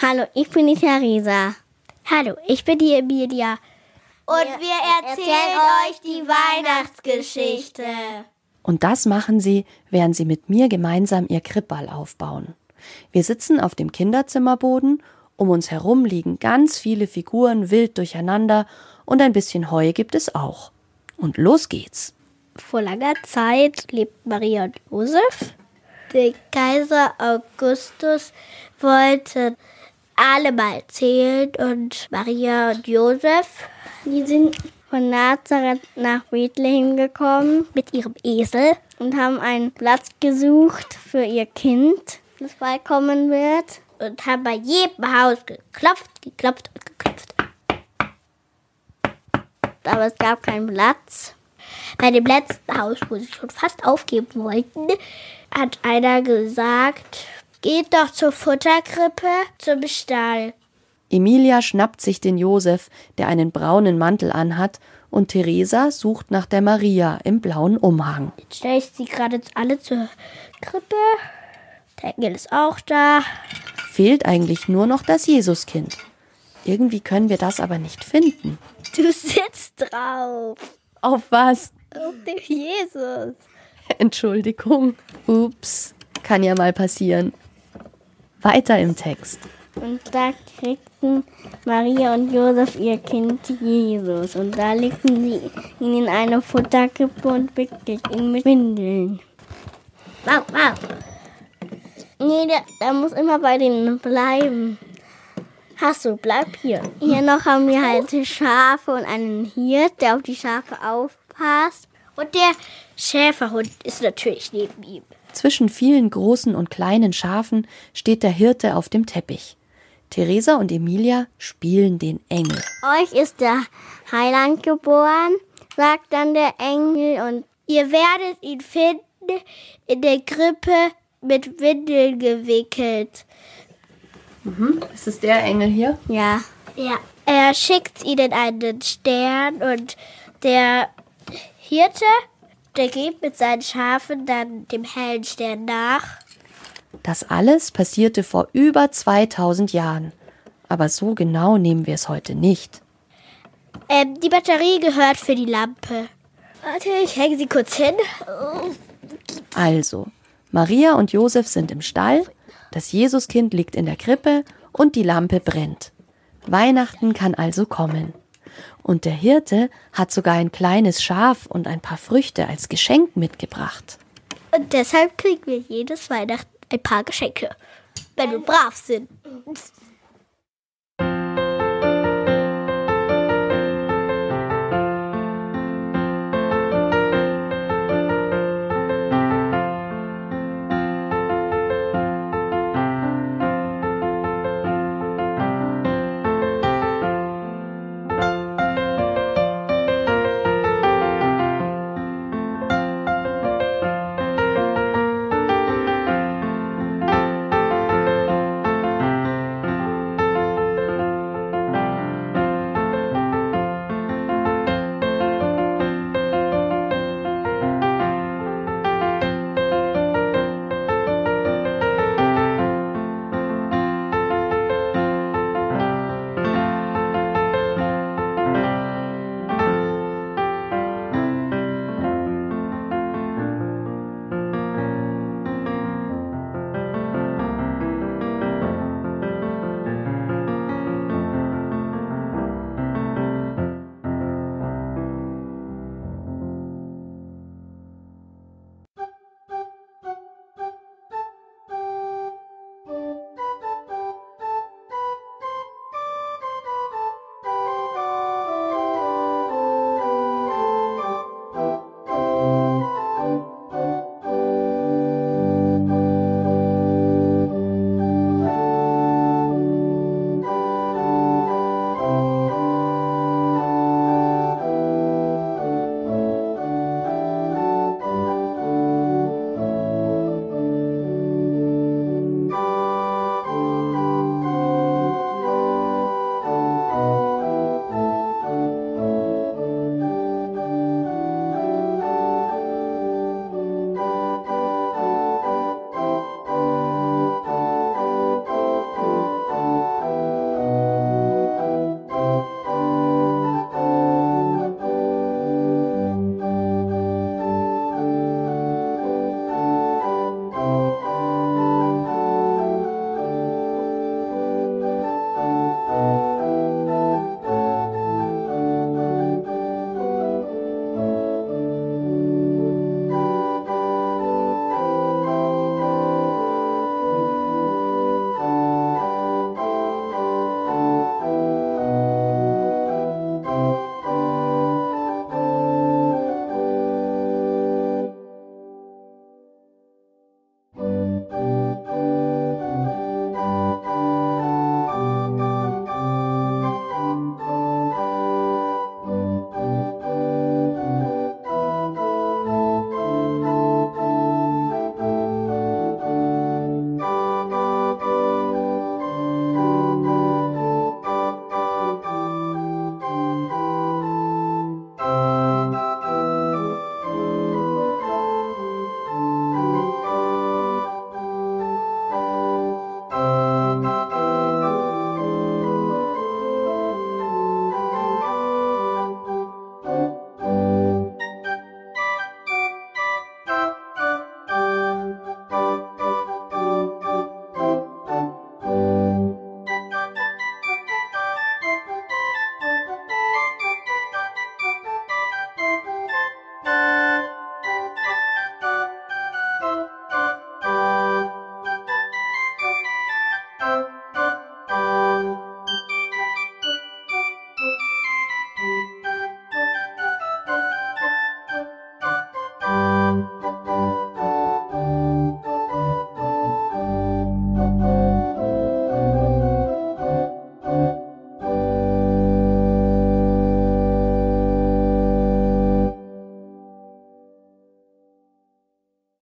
Hallo, ich bin die Theresa. Hallo, ich bin die Emilia. Und wir erzählen euch die Weihnachtsgeschichte. Und das machen sie, während sie mit mir gemeinsam ihr Krippball aufbauen. Wir sitzen auf dem Kinderzimmerboden, um uns herum liegen ganz viele Figuren wild durcheinander und ein bisschen Heu gibt es auch. Und los geht's. Vor langer Zeit lebten Maria und Josef. Der Kaiser Augustus wollte alle mal zählen und Maria und Josef, die sind von Nazareth nach Bethlehem gekommen mit ihrem Esel und haben einen Platz gesucht für ihr Kind, das bald kommen wird, und haben bei jedem Haus geklopft. Aber es gab keinen Platz. Bei dem letzten Haus, wo sie schon fast aufgeben wollten, hat einer gesagt, geht doch zur Futterkrippe zum Stall. Emilia schnappt sich den Josef, der einen braunen Mantel anhat, und Theresa sucht nach der Maria im blauen Umhang. Jetzt stelle ich sie gerade alle zur Krippe. Der Engel ist auch da. Fehlt eigentlich nur noch das Jesuskind. Irgendwie können wir das aber nicht finden. Du sitzt drauf. Auf was? Auf dem Jesus. Entschuldigung. Ups, kann ja mal passieren. Weiter im Text. Und da kriegten Maria und Josef ihr Kind Jesus. Und da legten sie ihn in eine Futterkrippe und wickelten ihn mit Windeln. Wow. Nee, der muss immer bei denen bleiben. Hasso, bleib hier. Hier noch haben wir halt Schafe und einen Hirt, der auf die Schafe aufpasst. Und der Schäferhund ist natürlich neben ihm. Zwischen vielen großen und kleinen Schafen steht der Hirte auf dem Teppich. Theresa und Emilia spielen den Engel. Euch ist der Heiland geboren, sagt dann der Engel, und ihr werdet ihn finden in der Krippe mit Windeln gewickelt. Ist es der Engel hier? ja. Ja, er schickt ihnen einen Stern und der Hirte, der geht mit seinen Schafen dann dem hellen Stern nach. Das alles passierte vor über 2000 Jahren. Aber so genau nehmen wir es heute nicht. Die Batterie gehört für die Lampe. Warte, ich hänge sie kurz hin. Also, Maria und Josef sind im Stall, das Jesuskind liegt in der Krippe und die Lampe brennt. Weihnachten kann also kommen. Und der Hirte hat sogar ein kleines Schaf und ein paar Früchte als Geschenk mitgebracht. Und deshalb kriegen wir jedes Weihnachten ein paar Geschenke, wenn wir brav sind.